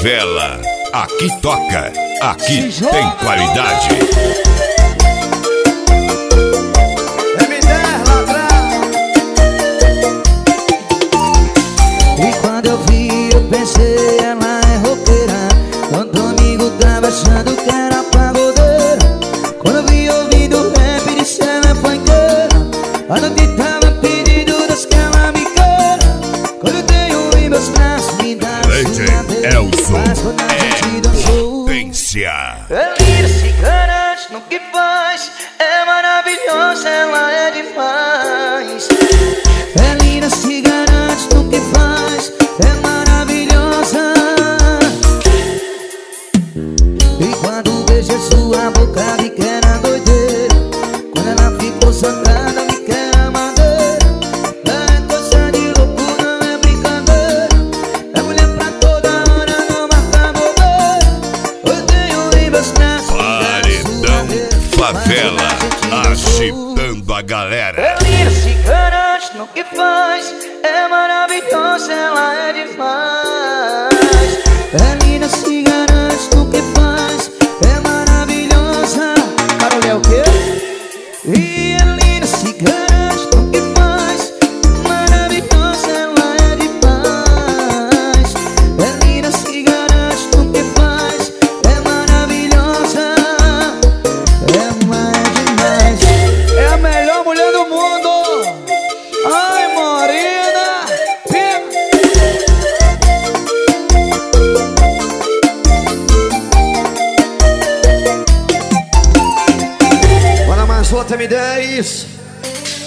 favela. Aqui toca, aqui tem qualidade. E quando eu vi, eu pensei, ela é roqueira. Quando o amigo tava achando que era pagodeira. Quando eu vi ouvindo rap, disse ela foi inteira. A noite tava pedindo das que ela me queira. Quando eu tenho em meus braços, me dá Elson Potência. Ela se garante no que faz. É maravilhosa, ela é demais. Ela se garante no que faz. É maravilhosa. E quando beija sua boca, vi que era doideira. Quando ela ficou sangrada, vi que era madeira. É coisa de louco, não é brincadeira. É mulher pra toda hora, não marca bobeira. Eu tenho em meus braços Paredão Favela, agitando a galera. Ela se garante no que faz. É maravilhosa, ela é demais. Ela se garante no que faz. É maravilhosa. Carol é o quê? E ela se garante no que faz. Maravilhosa, ela é demais. Ela se garante no que faz. É maravilhosa. Ela é demais. É a melhor mulher do mundo. Ai, morena. Bora mais outra, M10.